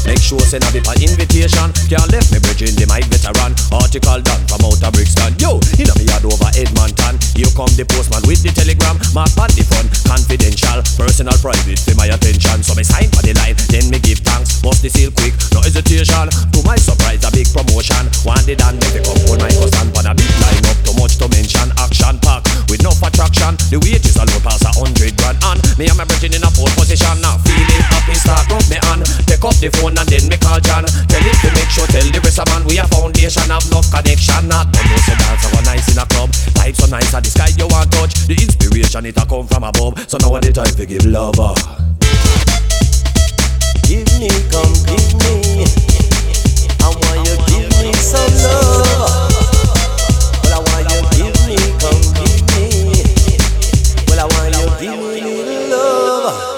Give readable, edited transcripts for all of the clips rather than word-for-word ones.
Make sure send a bit of invitation. Can't left me bridge in the mic veteran. Article done from outer Brixton. Yo, inna me yard over Edmonton. Here come the postman with the telegram. Mark on the phone, confidential, personal, private, for my attention. So me sign for the line, then me give thanks. Bust the seal quick, no hesitation. To my surprise, a big promotion. One day done, me pick up hold my cousin. Pan a big line up, too much to mention. Action pack, with no attraction. The wages alone pass 100 grand. And me and my bridging in a pole position. Now feeling happy, start rub me on. Pick up the phone and then me call John. Tell him to make sure, tell the rest of man we a foundation, have no connection. Not but no say dance so nice in a club. Vibes so nice at the sky you want touch. The inspiration it a come from above. So now at the time to give love. Give me, come give me. I want you give me some love. Well I want you give me, come give me. Well I want you give me little love.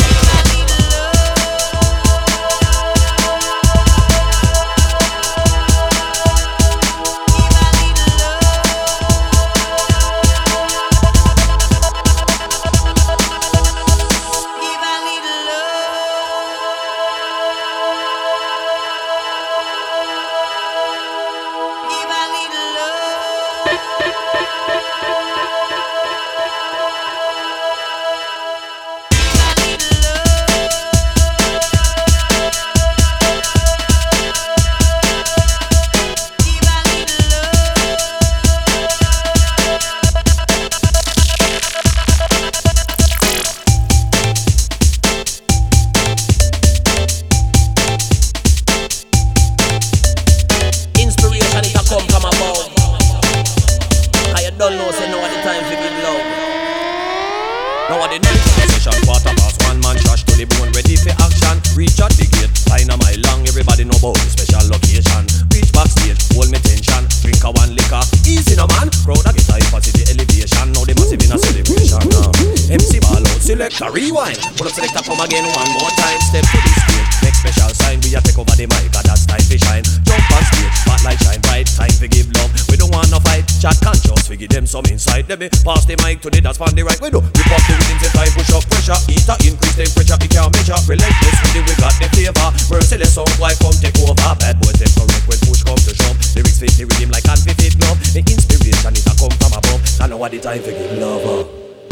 Rewind, put up selector come again one more time. Step to the stage, make special sign. We a take over the mic, and that's time to shine. Jump on stage, spotlight shine bright. Time to give love, we don't want no fight. Chat conscious, we give them some insight. Let me pass the mic to the dance on the right. We do, we pop the rhythm, say time, push up pressure. Heater, increase temperature, we can't measure. Relentless with it, we got the flavor. Merciless sound, why come take over? Bad boys, them correct when push come to shove. Lyrics fit the rhythm like hand fit glove. The inspiration, it a come from above. I know what the time to give love.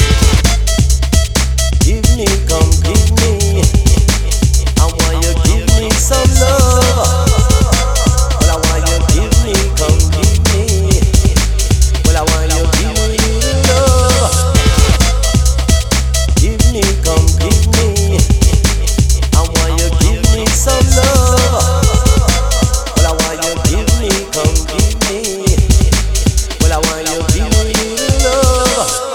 Give me, come give me. I want you give me some love. Well I want you give me, come give me. Well I want you give me love. Give me, come give me. I want you give me some love. Well I want you give me, come give me. Well I want you give me love.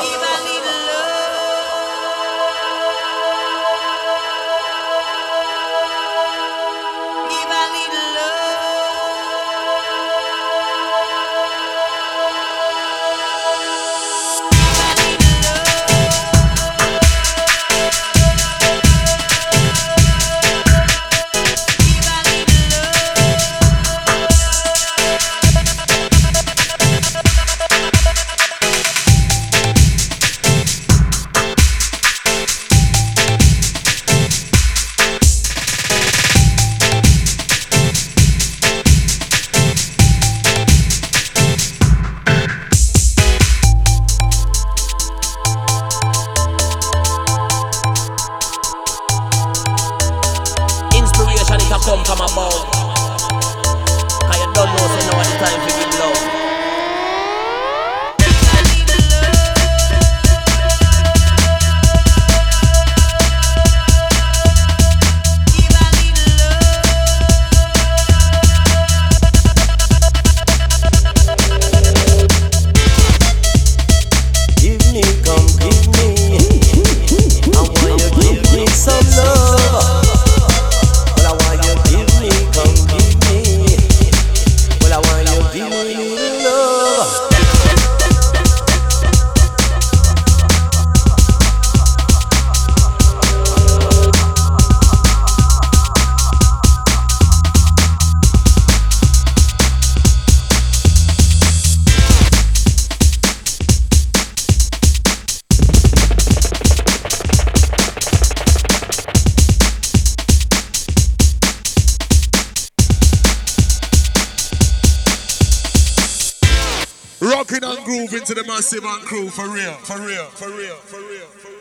Come above. I don't know, say now at the time to give love. Give me, come give me. I want you give me some love. Well I want you give me, come give me. Well I want you give me Rocking and grooving to the massive and crew, for real, for real, for real, for real.